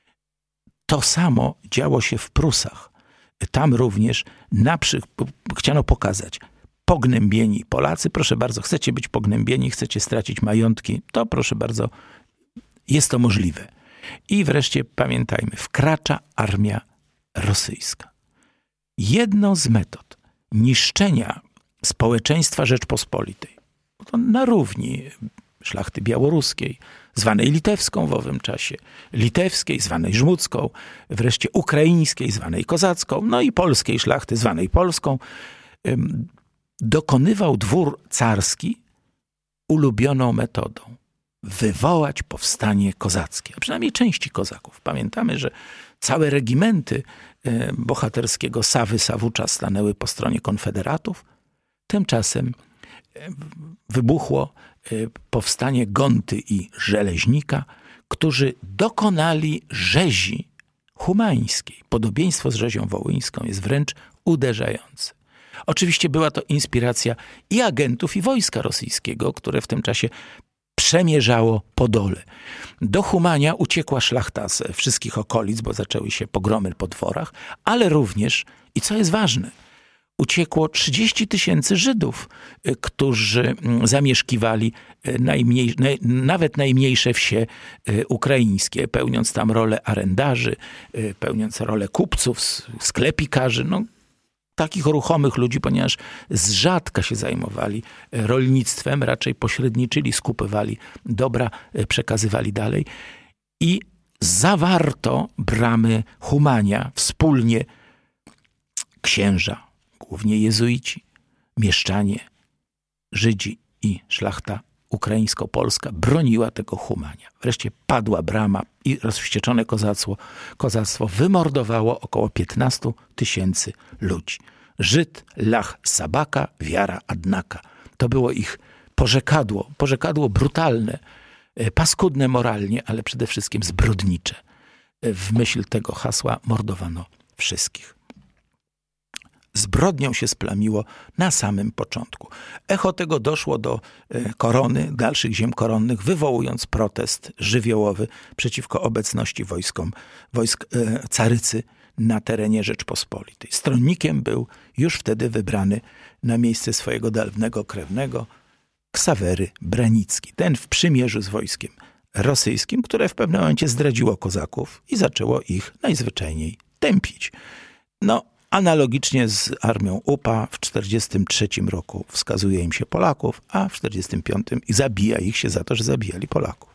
To samo działo się w Prusach. Tam również chciano pokazać pognębieni Polacy, proszę bardzo, chcecie być pognębieni, chcecie stracić majątki, to proszę bardzo, jest to możliwe. I wreszcie pamiętajmy, wkracza armia rosyjska. Jedną z metod niszczenia społeczeństwa Rzeczpospolitej, to na równi szlachty białoruskiej, zwanej litewską w owym czasie, litewskiej, zwanej żmudzką, wreszcie ukraińskiej, zwanej kozacką, no i polskiej szlachty, zwanej polską, dokonywał dwór carski ulubioną metodą wywołać powstanie kozackie, a przynajmniej części kozaków. Pamiętamy, że całe regimenty bohaterskiego Sawy Sawucza stanęły po stronie konfederatów. Tymczasem wybuchło powstanie Gonty i Żeleźnika, którzy dokonali rzezi humańskiej. Podobieństwo z rzezią wołyńską jest wręcz uderzające. Oczywiście była to inspiracja i agentów, i wojska rosyjskiego, które w tym czasie przemierzało Podole. Do Humania uciekła szlachta z wszystkich okolic, bo zaczęły się pogromy po dworach, ale również, i co jest ważne, uciekło 30 000 Żydów, którzy zamieszkiwali nawet najmniejsze wsie ukraińskie, pełniąc tam rolę arendarzy, pełniąc rolę kupców, sklepikarzy, takich ruchomych ludzi, ponieważ z rzadka się zajmowali rolnictwem, raczej pośredniczyli, skupywali dobra, przekazywali dalej. I zawarto bramy Humania wspólnie księża, głównie jezuici, mieszczanie, Żydzi i szlachta ukraińsko-polska broniła tego Humania. Wreszcie padła brama i rozwścieczone kozactwo wymordowało około 15 000 ludzi. Żyd, Lach, Sabaka, wiara Adnaka. To było ich porzekadło brutalne, paskudne moralnie, ale przede wszystkim zbrodnicze. w myśl tego hasła mordowano wszystkich. Zbrodnią się splamiło na samym początku. Echo tego doszło do korony, dalszych ziem koronnych, wywołując protest żywiołowy przeciwko obecności wojsk carycy na terenie Rzeczpospolitej. Stronnikiem był już wtedy wybrany na miejsce swojego dawnego krewnego Ksawery Branicki. Ten w przymierzu z wojskiem rosyjskim, które w pewnym momencie zdradziło kozaków i zaczęło ich najzwyczajniej tępić. Analogicznie z armią UPA w 1943 roku wskazuje im się Polaków, a w 1945 zabija ich się za to, że zabijali Polaków.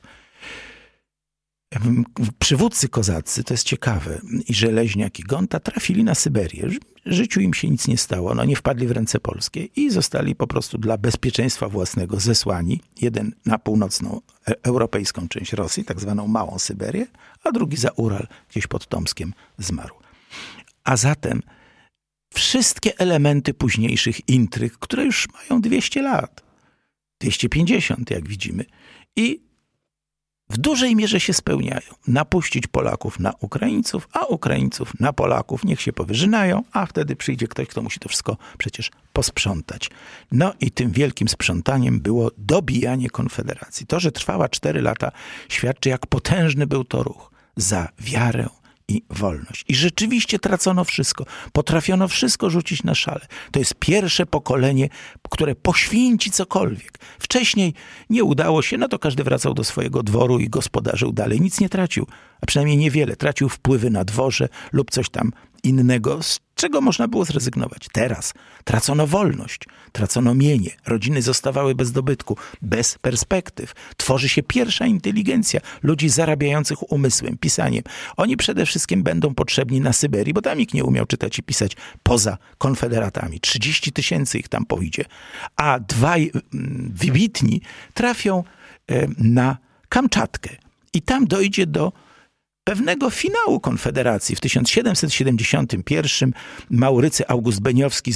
Przywódcy kozaccy, to jest ciekawe, i Żeleźniak i Gonta trafili na Syberię. Życiu im się nic nie stało, nie wpadli w ręce polskie i zostali po prostu dla bezpieczeństwa własnego zesłani. Jeden na północną europejską część Rosji, tak zwaną Małą Syberię, a drugi za Ural, gdzieś pod Tomskiem, zmarł. A zatem wszystkie elementy późniejszych intryg, które już mają 200 lat, 250 jak widzimy, i w dużej mierze się spełniają. Napuścić Polaków na Ukraińców, a Ukraińców na Polaków. Niech się powyżynają, a wtedy przyjdzie ktoś, kto musi to wszystko przecież posprzątać. I tym wielkim sprzątaniem było dobijanie Konfederacji. To, że trwała 4 lata, świadczy, jak potężny był to ruch za wiarę i wolność. I rzeczywiście tracono wszystko. Potrafiono wszystko rzucić na szale. To jest pierwsze pokolenie, które poświęci cokolwiek. Wcześniej nie udało się, to każdy wracał do swojego dworu i gospodarzył dalej. Nic nie tracił, a przynajmniej niewiele. Tracił wpływy na dworze lub coś tam innego, z czego można było zrezygnować. Teraz tracono wolność, tracono mienie. Rodziny zostawały bez dobytku, bez perspektyw. Tworzy się pierwsza inteligencja ludzi zarabiających umysłem, pisaniem. Oni przede wszystkim będą potrzebni na Syberii, bo tam nikt nie umiał czytać i pisać poza konfederatami. 30 000 ich tam pójdzie. A 2 wybitni trafią na Kamczatkę. I tam dojdzie do pewnego finału Konfederacji. W 1771 Maurycy August Beniowski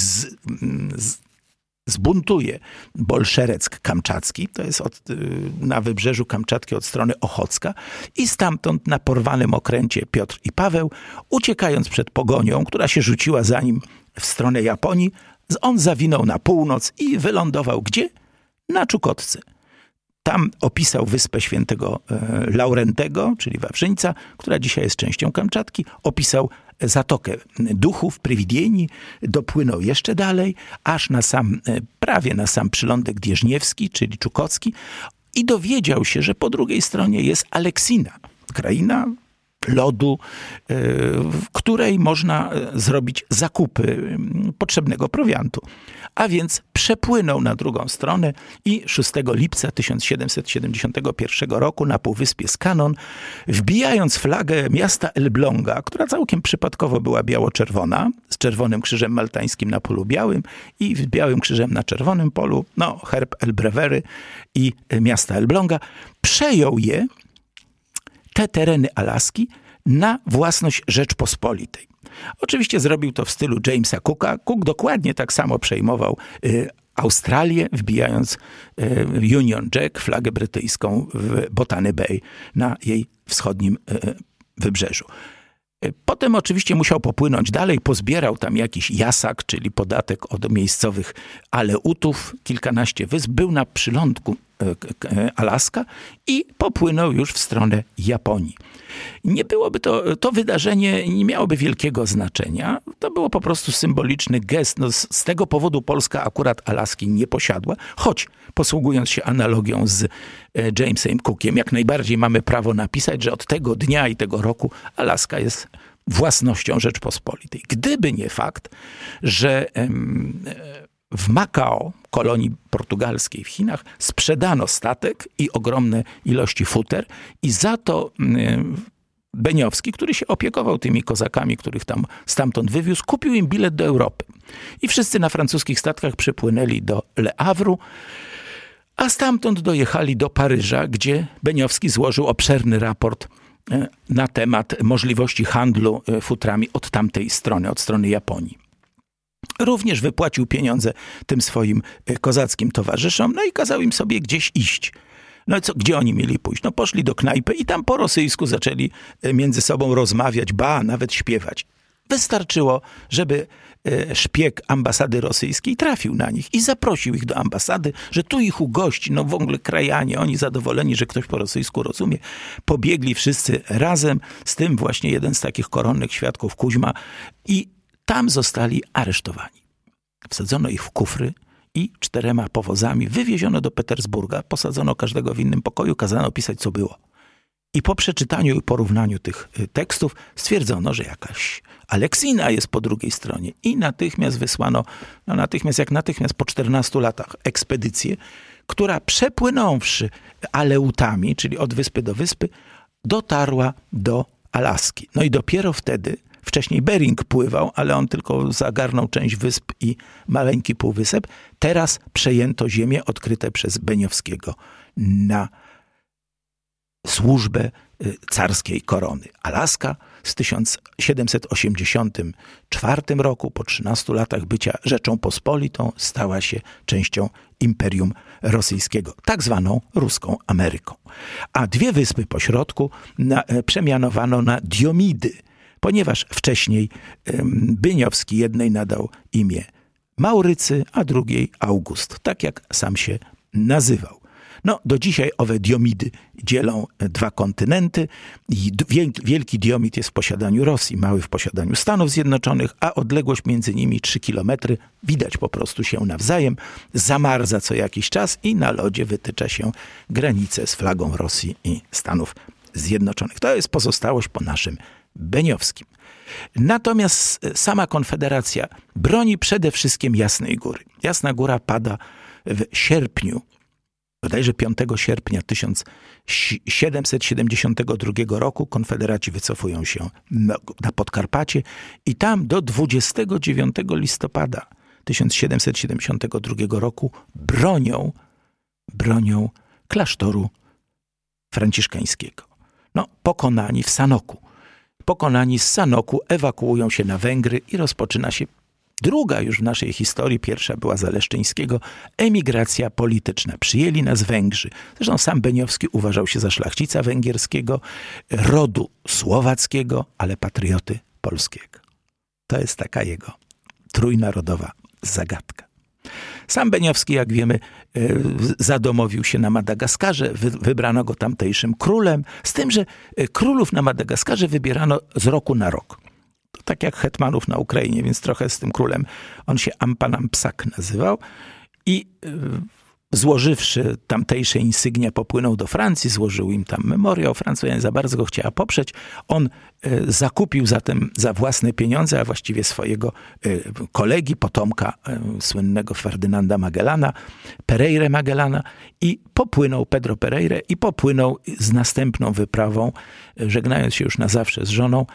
zbuntuje Bolszereck Kamczacki, to jest na wybrzeżu Kamczatki od strony Ochocka, i stamtąd na porwanym okręcie Piotr i Paweł, uciekając przed pogonią, która się rzuciła za nim w stronę Japonii, on zawinął na północ i wylądował gdzie? Na Czukotce. Tam opisał wyspę Świętego Laurentego, czyli Wawrzyńca, która dzisiaj jest częścią Kamczatki. Opisał Zatokę Duchów, Prywidieni, dopłynął jeszcze dalej, aż prawie na sam przylądek Dieżniewski, czyli Czukocki, i dowiedział się, że po drugiej stronie jest Aleksina, kraina lodu, w której można zrobić zakupy potrzebnego prowiantu. A więc przepłynął na drugą stronę i 6 lipca 1771 roku na półwyspie Skanon, wbijając flagę miasta Elbląga, która całkiem przypadkowo była biało-czerwona, z czerwonym krzyżem maltańskim na polu białym i z białym krzyżem na czerwonym polu, herb Elbrewery i miasta Elbląga, przejął te tereny Alaski na własność Rzeczpospolitej. Oczywiście zrobił to w stylu Jamesa Cooka. Cook dokładnie tak samo przejmował Australię, wbijając Union Jack, flagę brytyjską, w Botany Bay na jej wschodnim wybrzeżu. Potem oczywiście musiał popłynąć dalej, pozbierał tam jakiś jasak, czyli podatek od miejscowych Aleutów, kilkanaście wysp, był na przylądku Alaska i popłynął już w stronę Japonii. Nie byłoby to wydarzenie nie miałoby wielkiego znaczenia. To było po prostu symboliczny gest. Z tego powodu Polska akurat Alaski nie posiadła, choć posługując się analogią z Jamesem Cookiem, jak najbardziej mamy prawo napisać, że od tego dnia i tego roku Alaska jest własnością Rzeczpospolitej. Gdyby nie fakt, że w Makao, kolonii portugalskiej w Chinach, sprzedano statek i ogromne ilości futer i za to Beniowski, który się opiekował tymi kozakami, których tam stamtąd wywiózł, kupił im bilet do Europy. I wszyscy na francuskich statkach przypłynęli do Le Havre'u, a stamtąd dojechali do Paryża, gdzie Beniowski złożył obszerny raport na temat możliwości handlu futrami od tamtej strony, od strony Japonii. Również wypłacił pieniądze tym swoim kozackim towarzyszom, i kazał im sobie gdzieś iść. No co, gdzie oni mieli pójść? No poszli do knajpy i tam po rosyjsku zaczęli między sobą rozmawiać, nawet śpiewać. Wystarczyło, żeby szpieg ambasady rosyjskiej trafił na nich i zaprosił ich do ambasady, że tu ich ugości, no w ogóle krajanie, oni zadowoleni, że ktoś po rosyjsku rozumie. Pobiegli wszyscy razem, z tym właśnie jeden z takich koronnych świadków, Kuźma, i tam zostali aresztowani. Wsadzono ich w kufry i 4 powozami wywieziono do Petersburga, posadzono każdego w innym pokoju, kazano pisać, co było. I po przeczytaniu i porównaniu tych tekstów stwierdzono, że jakaś Aleksina jest po drugiej stronie. I natychmiast wysłano, natychmiast po 14 latach ekspedycję, która przepłynąwszy Aleutami, czyli od wyspy do wyspy, dotarła do Alaski. No i dopiero wtedy, wcześniej Bering pływał, ale on tylko zagarnął część wysp i maleńki półwysep. Teraz przejęto ziemię odkryte przez Beniowskiego na służbę carskiej korony. Alaska z 1784 roku, po 13 latach bycia Rzeczą Pospolitą, stała się częścią Imperium Rosyjskiego, tak zwaną Ruską Ameryką. A 2 wyspy pośrodku przemianowano na Diomidy, ponieważ wcześniej Byniowski jednej nadał imię Maurycy, a drugiej August, tak jak sam się nazywał. No, do dzisiaj owe Diomidy dzielą 2 kontynenty i wielki Diomid jest w posiadaniu Rosji, mały w posiadaniu Stanów Zjednoczonych, a odległość między nimi 3 kilometry, widać po prostu się nawzajem, zamarza co jakiś czas i na lodzie wytycza się granice z flagą Rosji i Stanów Zjednoczonych. To jest pozostałość po naszym Beniowskim. Natomiast sama Konfederacja broni przede wszystkim Jasnej Góry. Jasna Góra pada w sierpniu, bodajże 5 sierpnia 1772 roku. Konfederaci wycofują się na Podkarpacie i tam do 29 listopada 1772 roku bronią klasztoru franciszkańskiego. No, pokonani w Sanoku. Pokonani z Sanoku ewakuują się na Węgry i rozpoczyna się druga już w naszej historii, pierwsza była za Leszczyńskiego, emigracja polityczna. Przyjęli nas Węgrzy. Zresztą sam Beniowski uważał się za szlachcica węgierskiego, rodu słowackiego, ale patrioty polskiego. To jest taka jego trójnarodowa zagadka. Sam Beniowski, jak wiemy, zadomowił się na Madagaskarze, wybrano go tamtejszym królem, z tym, że królów na Madagaskarze wybierano z roku na rok. Tak jak hetmanów na Ukrainie, więc trochę z tym królem. On się Ampanampsak nazywał i złożywszy tamtejsze insygnia, popłynął do Francji, złożył im tam memoriał. Francja nie za bardzo go chciała poprzeć. On zakupił zatem za własne pieniądze, a właściwie swojego kolegi, potomka słynnego Ferdynanda Magellana, Pereire Magellana, i popłynął, Pedro Pereire, i popłynął z następną wyprawą, żegnając się już na zawsze z żoną,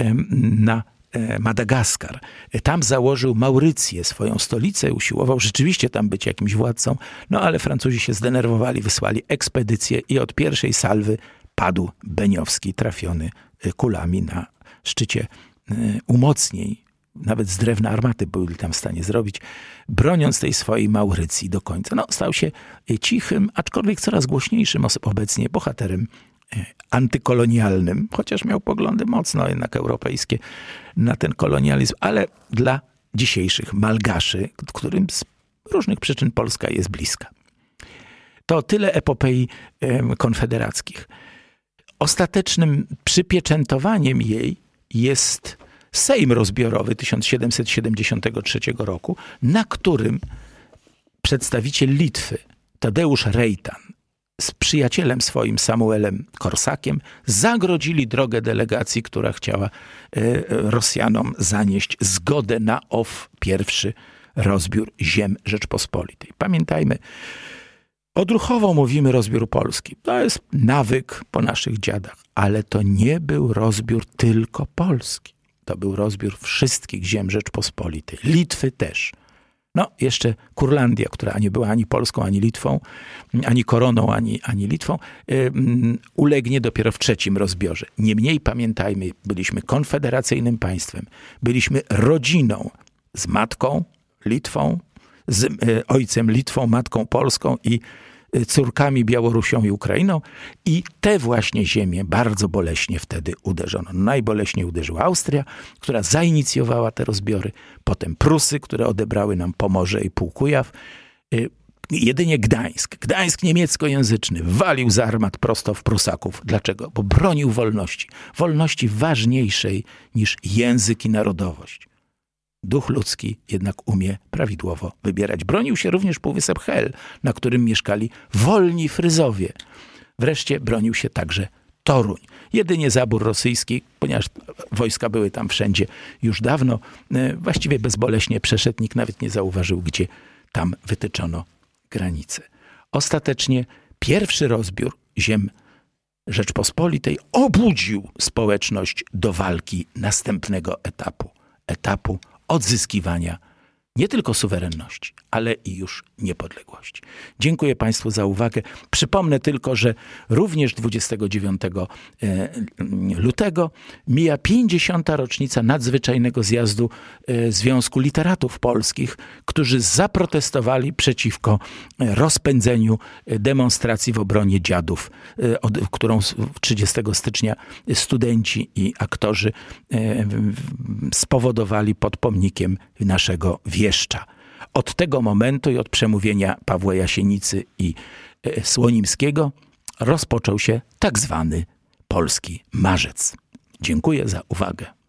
na Madagaskar. Tam założył Maurycję, swoją stolicę, usiłował rzeczywiście tam być jakimś władcą, no ale Francuzi się zdenerwowali, wysłali ekspedycję i od pierwszej salwy padł Beniowski, trafiony kulami na szczycie umocnień. Nawet z drewna armaty byli tam w stanie zrobić, broniąc tej swojej Maurycji do końca. No, stał się cichym, aczkolwiek coraz głośniejszym obecnie bohaterem antykolonialnym, chociaż miał poglądy mocno jednak europejskie na ten kolonializm, ale dla dzisiejszych Malgaszy, którym z różnych przyczyn Polska jest bliska. To tyle epopei konfederackich. Ostatecznym przypieczętowaniem jej jest Sejm Rozbiorowy 1773 roku, na którym przedstawiciel Litwy, Tadeusz Rejtan, z przyjacielem swoim Samuelem Korsakiem zagrodzili drogę delegacji, która chciała Rosjanom zanieść zgodę na pierwszy rozbiór ziem Rzeczpospolitej. Pamiętajmy, odruchowo mówimy rozbiór Polski. To jest nawyk po naszych dziadach, ale to nie był rozbiór tylko Polski. To był rozbiór wszystkich ziem Rzeczpospolitej. Litwy też. No, jeszcze Kurlandia, która nie była ani Polską, ani Litwą, ani koroną, ani Litwą, ulegnie dopiero w trzecim rozbiorze. Niemniej pamiętajmy, byliśmy konfederacyjnym państwem, byliśmy rodziną z matką Litwą, z ojcem Litwą, matką Polską i córkami Białorusią i Ukrainą i te właśnie ziemie bardzo boleśnie wtedy uderzono. Najboleśniej uderzyła Austria, która zainicjowała te rozbiory, potem Prusy, które odebrały nam Pomorze i Półkujaw. Jedynie Gdańsk niemieckojęzyczny, walił z armat prosto w Prusaków. Dlaczego? Bo bronił wolności. Wolności ważniejszej niż język i narodowość. Duch ludzki jednak umie prawidłowo wybierać. Bronił się również Półwysep Hel, na którym mieszkali wolni Fryzowie. Wreszcie bronił się także Toruń. Jedynie zabór rosyjski, ponieważ wojska były tam wszędzie już dawno, właściwie bezboleśnie przeszedł, nikt nawet nie zauważył, gdzie tam wytyczono granice. Ostatecznie pierwszy rozbiór ziem Rzeczpospolitej obudził społeczność do walki następnego etapu odzyskiwania nie tylko suwerenności, ale i już niepodległości. Dziękuję Państwu za uwagę. Przypomnę tylko, że również 29 lutego mija 50. rocznica nadzwyczajnego zjazdu Związku Literatów Polskich, którzy zaprotestowali przeciwko rozpędzeniu demonstracji w obronie dziadów, którą 30 stycznia studenci i aktorzy spowodowali pod pomnikiem naszego wieszcza. Od tego momentu i od przemówienia Pawła Jasienicy i Słonimskiego rozpoczął się tak zwany Polski Marzec. Dziękuję za uwagę.